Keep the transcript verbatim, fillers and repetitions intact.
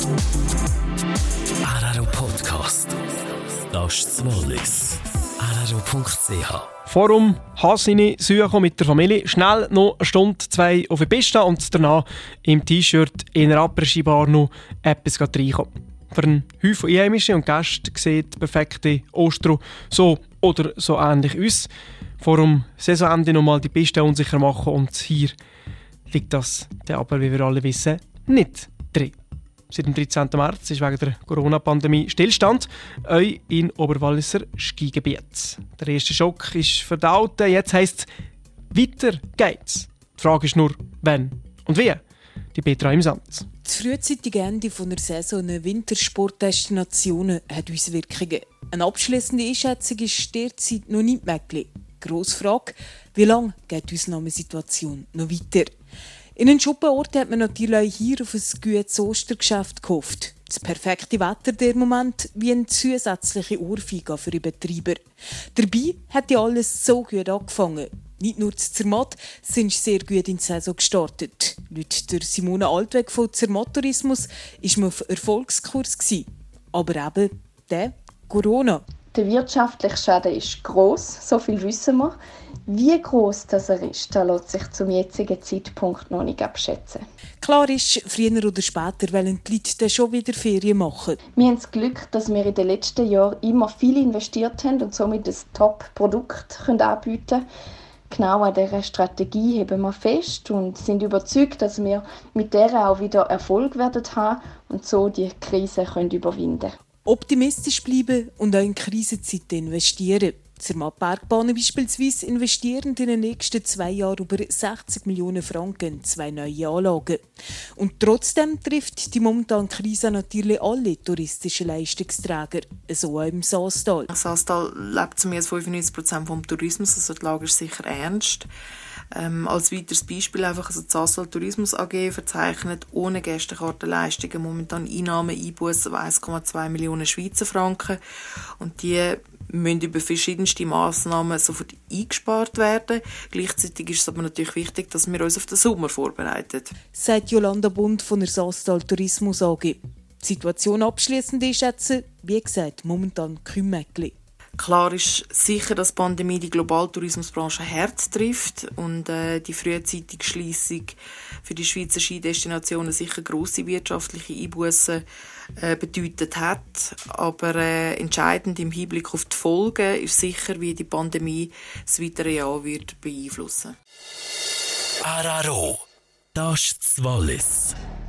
Araro Podcast. Das ist das Wallis. araro punkt c h. Forum Hasini Suche mit der Familie. Schnell noch eine Stunde, zwei auf die Piste und danach im T-Shirt in einer Après-Ski-Bar noch etwas reinkommen. Für einen Haufen Einheimische und Gäste sieht der perfekte Ostro so oder so ähnlich aus. Vor dem Saisonende noch mal die Piste unsicher machen und hier liegt das dann aber, wie wir alle wissen, nicht drin. Seit dem dreizehnten März ist wegen der Corona-Pandemie Stillstand euch in Oberwalliser Skigebiet. Der erste Schock ist verdaut, jetzt heisst es, weiter geht's. Die Frage ist nur, wann und wie. Die Petra im Sand. Das frühzeitige Ende der Saison in Wintersportdestinationen hat Auswirkungen. Eine abschliessende Einschätzung ist derzeit noch nicht möglich. Grosse Frage, wie lange geht die Ausnahmesituation noch weiter? In den Schuppenorten hat man natürlich hier auf ein gutes Ostergeschäft gehofft. Das perfekte Wetter der Moment wie eine zusätzliche Ohrfeige für die Betreiber. Dabei hat ja alles so gut angefangen. Nicht nur zu Zermatt sind sie sehr gut in die Saison gestartet. Laut der Simone Altweg von Zermatt Tourismus war man auf Erfolgskurs. Aber eben der Corona. Der wirtschaftliche Schaden ist gross, so viel wissen wir. Wie gross das er ist, das lässt sich zum jetzigen Zeitpunkt noch nicht abschätzen. Klar ist, früher oder später wollen die Leute dann schon wieder Ferien machen. Wir haben das Glück, dass wir in den letzten Jahren immer viel investiert haben und somit ein Top-Produkt anbieten können. Genau an dieser Strategie heben wir fest und sind überzeugt, dass wir mit der auch wieder Erfolg werden haben und so die Krise können überwinden können. Optimistisch bleiben und auch in Krisenzeiten investieren. Zermatt Bergbahnen beispielsweise investieren in den nächsten zwei Jahren über sechzig Millionen Franken in zwei neue Anlagen. Und trotzdem trifft die momentane Krise natürlich alle touristischen Leistungsträger, so auch im Saastal. Saastal lebt zu mehr als fünfundneunzig Prozent vom Tourismus, also die Lage ist sicher ernst. Ähm, als weiteres Beispiel einfach, also die Saastal Tourismus A G verzeichnet ohne Gästekartenleistungen momentan Einnahmen Einbußen von eins Komma zwei Millionen Schweizer Franken und die müssen über verschiedenste Massnahmen sofort eingespart werden. Gleichzeitig ist es aber natürlich wichtig, dass wir uns auf den Sommer vorbereiten. Sagt Jolanda Bund von der Saastal Tourismus A G. Die Situation abschliessend einschätzen, wie gesagt, momentan kein Mäckli. Klar ist sicher, dass die Pandemie die globale Tourismusbranche hart trifft und äh, die frühzeitige Schliessung für die Schweizer Skidestinationen sicher grosse wirtschaftliche Einbußen äh, bedeutet hat. Aber äh, entscheidend im Hinblick auf die Folgen ist sicher, wie die Pandemie das weitere Jahr wird beeinflussen. Araro, das ist das Wallis.